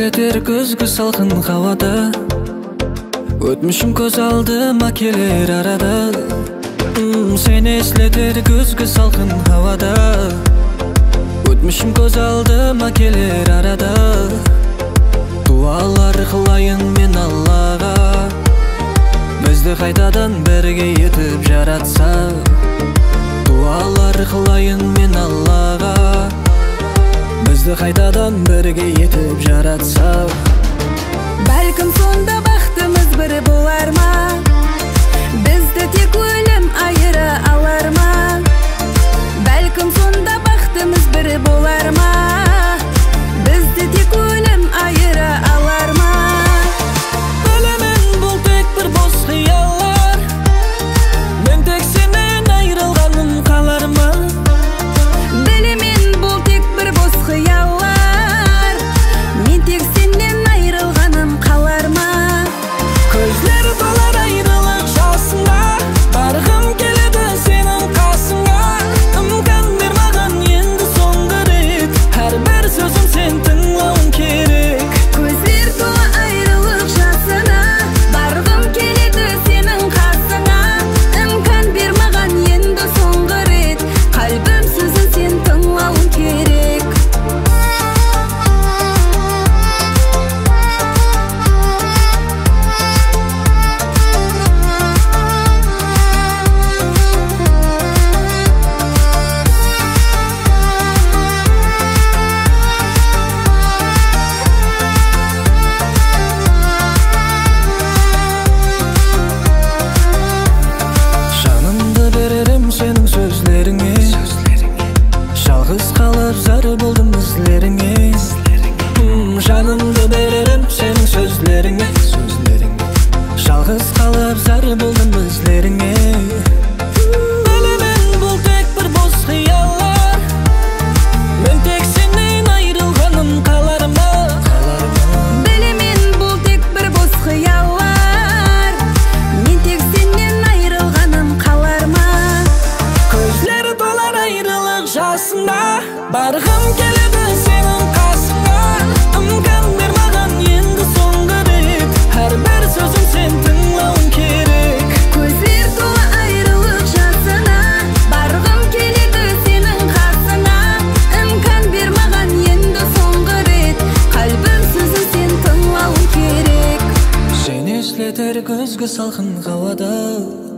эслетер көзгү салкын хавада, өтмүшүм көз алдыма келер арада. Сени эслетер көзгү салкын хавада, өтмүшүм көз алдыма келер арада. Дуалар кылайын мен Аллага, бизди кайтадан бирге этип жаратса. Дуалар кылайын мен Аллага, бизди кайтадан бирге этип жаратса. Бәлкім сонда бактымыз бір болар ма? Бізді тек өлім айыра алар ма? Бәлкім сонда бактымыз бір болар ма? Бізді тек өлім айыра алар ма? Білемін бұл тек бір бос қиялар, мен тек сенен айрылғаным қалар ма? Білемін бұл тек бір бос қиялар, мен тек сенен айрылғаным қалар ма? Көзлері толар айрылық жасыңа, барғым келеді сенің қасыңа. Үмкін бер маған енді соңғы рет, әрбір сөзім сен тыңлауың керек. Көздер тола айрылық жасына, барғым келеді сенің қасыңа. Үмкін бер маған енді соңғы рет, қалбым сөзін сен тыңлауың керек. Жанымды берерім сенің сөзлеріңе, жалғыз қалып зар болдым ізлеріңе. Жанымды берерім сенің сөзлеріңе, жалғыз қалып зар болдым ізлеріңе. Білемін бұл тек бір бос қиялар, мен тек сенен айрылғаным қалар ма? Білемін бұл тек бір бос қиялар, мен тек сенен айрылғаным қалар ма? Көзлері толар айрылық жасына, барғым келеді сенің қасыңа. Үмкін бер маған енді соңғы рет, әрбір сөзім сен тыңлауың керек. Көздер тола айрылық жасына, барғым келеді сенің қасыңа. Үмкін бер маған енді соңғы рет, қалбым сөзін сен тыңлауың керек. Сені эслетер көзгү салқын хавада,